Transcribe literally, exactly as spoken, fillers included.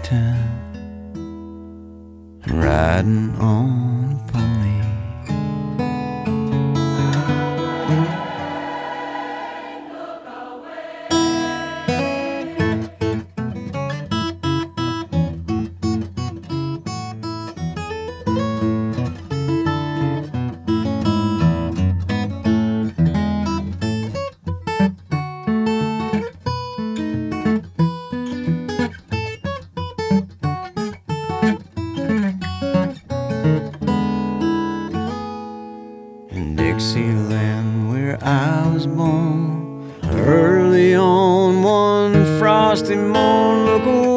town, riding on a pony. In Dixieland, where I was born, early on one frosty morn, look